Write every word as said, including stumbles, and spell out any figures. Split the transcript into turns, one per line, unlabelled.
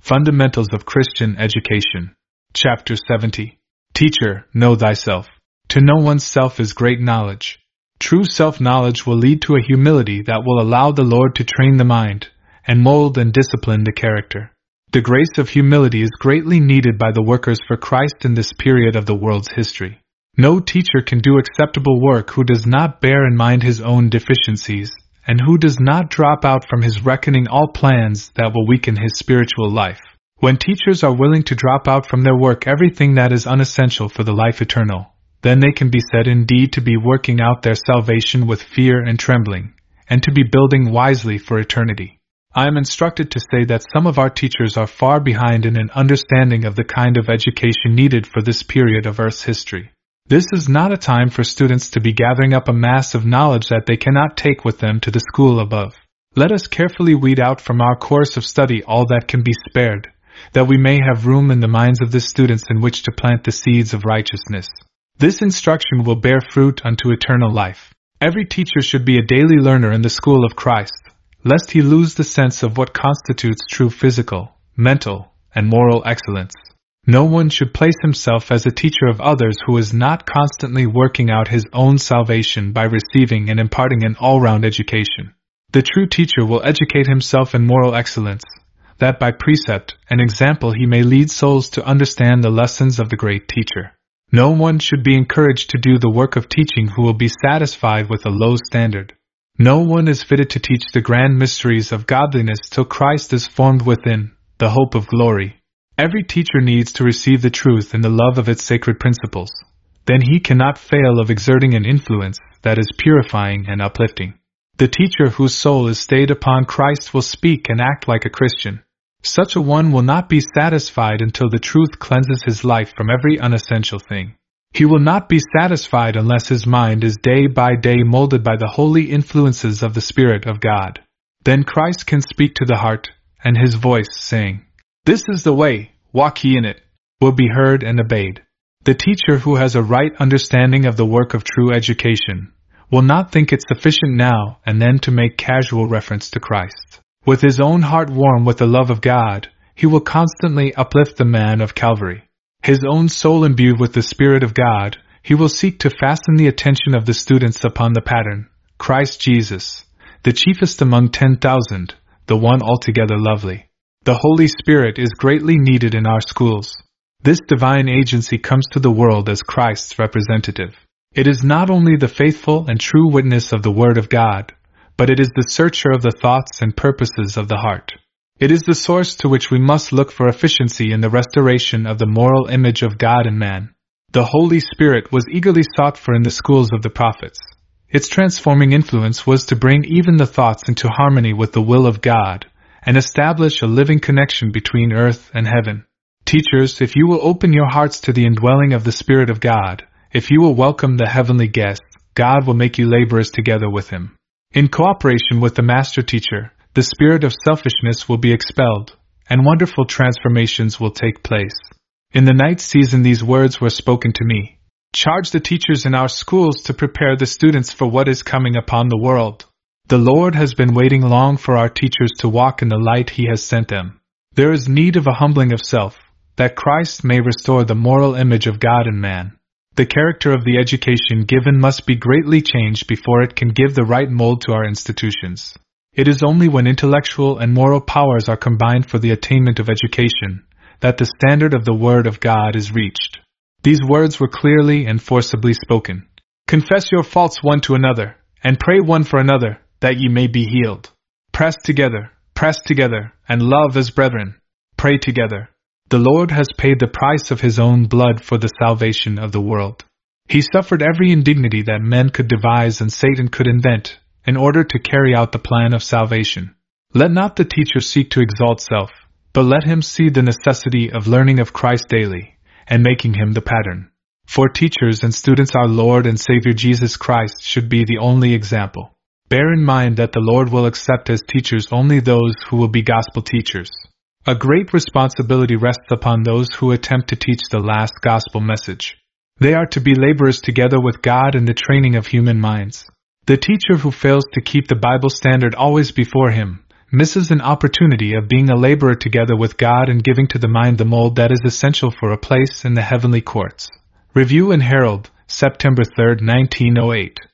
Fundamentals of Christian Education. Chapter seventy. Teacher, know thyself. To know oneself is great knowledge. True self-knowledge will lead to a humility that will allow the Lord to train the mind, and mold and discipline the character. The grace of humility is greatly needed by the workers for Christ in this period of the world's history. No teacher can do acceptable work who does not bear in mind his own deficiencies, and who does not drop out from his reckoning all plans that will weaken his spiritual life. When teachers are willing to drop out from their work everything that is unessential for the life eternal, then they can be said indeed to be working out their salvation with fear and trembling, and to be building wisely for eternity. I am instructed to say that some of our teachers are far behind in an understanding of the kind of education needed for this period of Earth's history. This is not a time for students to be gathering up a mass of knowledge that they cannot take with them to the school above. Let us carefully weed out from our course of study all that can be spared, that we may have room in the minds of the students in which to plant the seeds of righteousness. This instruction will bear fruit unto eternal life. Every teacher should be a daily learner in the school of Christ, lest he lose the sense of what constitutes true physical, mental, and moral excellence. No one should place himself as a teacher of others who is not constantly working out his own salvation by receiving and imparting an all-round education. The true teacher will educate himself in moral excellence, that by precept and example he may lead souls to understand the lessons of the great teacher. No one should be encouraged to do the work of teaching who will be satisfied with a low standard. No one is fitted to teach the grand mysteries of godliness till Christ is formed within, the hope of glory. Every teacher needs to receive the truth in the love of its sacred principles. Then he cannot fail of exerting an influence that is purifying and uplifting. The teacher whose soul is stayed upon Christ will speak and act like a Christian. Such a one will not be satisfied until the truth cleanses his life from every unessential thing. He will not be satisfied unless his mind is day by day molded by the holy influences of the Spirit of God. Then Christ can speak to the heart, and his voice, saying, "This is the way, walk ye in it," will be heard and obeyed. The teacher who has a right understanding of the work of true education will not think it sufficient now and then to make casual reference to Christ. With his own heart warm with the love of God, he will constantly uplift the man of Calvary. His own soul imbued with the Spirit of God, he will seek to fasten the attention of the students upon the pattern, Christ Jesus, the chiefest among ten thousand, the one altogether lovely. The Holy Spirit is greatly needed in our schools. This divine agency comes to the world as Christ's representative. It is not only the faithful and true witness of the Word of God, but it is the searcher of the thoughts and purposes of the heart. It is the source to which we must look for efficiency in the restoration of the moral image of God and man. The Holy Spirit was eagerly sought for in the schools of the prophets. Its transforming influence was to bring even the thoughts into harmony with the will of God, and establish a living connection between earth and heaven. Teachers, if you will open your hearts to the indwelling of the Spirit of God, if you will welcome the heavenly guest, God will make you laborers together with him. In cooperation with the master teacher, the spirit of selfishness will be expelled, and wonderful transformations will take place. In the night season these words were spoken to me. Charge the teachers in our schools to prepare the students for what is coming upon the world. The Lord has been waiting long for our teachers to walk in the light he has sent them. There is need of a humbling of self, that Christ may restore the moral image of God and man. The character of the education given must be greatly changed before it can give the right mold to our institutions. It is only when intellectual and moral powers are combined for the attainment of education that the standard of the Word of God is reached. These words were clearly and forcibly spoken. Confess your faults one to another, and pray one for another, that ye may be healed. Press together, press together, and love as brethren. Pray together. The Lord has paid the price of his own blood for the salvation of the world. He suffered every indignity that men could devise and Satan could invent, in order to carry out the plan of salvation. Let not the teacher seek to exalt self, but let him see the necessity of learning of Christ daily, and making him the pattern. For teachers and students our Lord and Savior Jesus Christ should be the only example. Bear in mind that the Lord will accept as teachers only those who will be gospel teachers. A great responsibility rests upon those who attempt to teach the last gospel message. They are to be laborers together with God in the training of human minds. The teacher who fails to keep the Bible standard always before him misses an opportunity of being a laborer together with God and giving to the mind the mold that is essential for a place in the heavenly courts. Review and Herald, September third, nineteen oh eight.